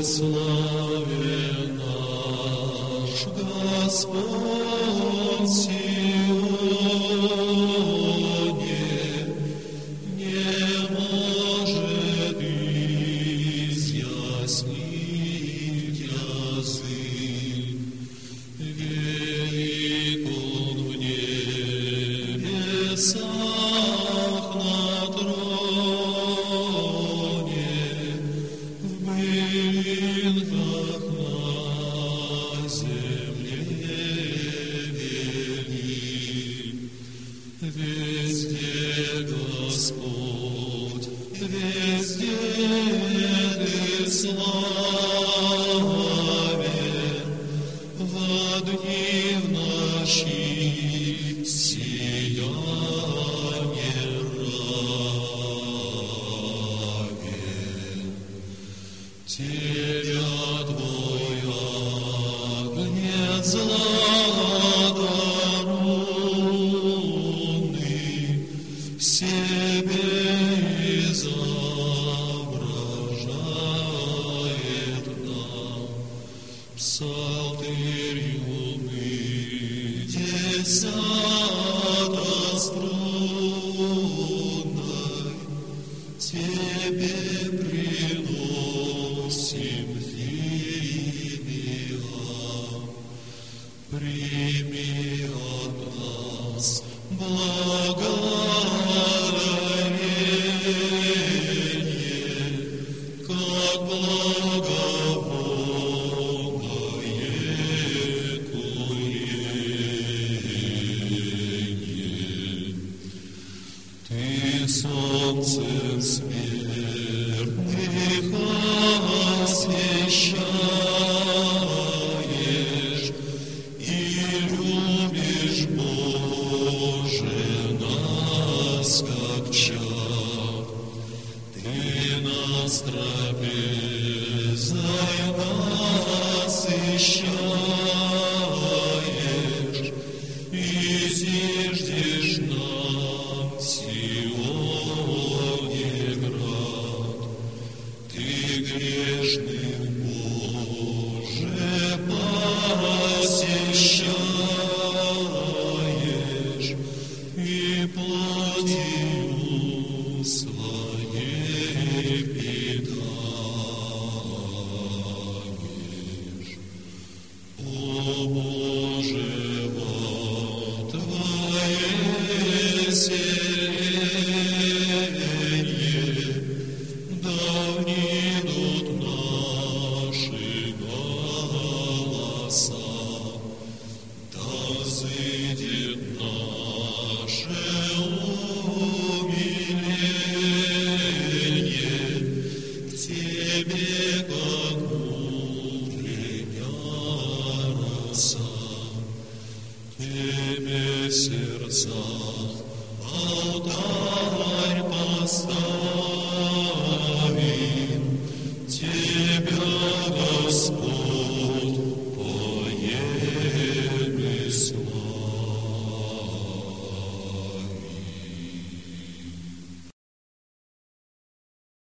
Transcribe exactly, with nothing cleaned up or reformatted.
славе наш Господь сегодня не может изъяснить язык. Велик Он в небесах на троне, в былинках на земле велик. Везде Господь, везде Ты славен, во дни в ночи сияние равен. Тебя Твой агнец златорунный в себе изображает нам. Псалтырью мы десятострунной Тебе приносим фимиам. Прими от нас благодарение, как благовонное курение. Ты солнцем смертных освещаешь и любишь, Боже, нас, как чад. Ты нас трапезой насыщаешь и зиждешь нам сегодня град. Ты грешных, Боже, посещаешь и плотью своей питаешь. О Боже, во Твое селение да внидут наши голоса, да взыдет наше умиление к Тебе, как утренняя роса. Тебе в сердцах алтарь поставим, Тебя, Господь,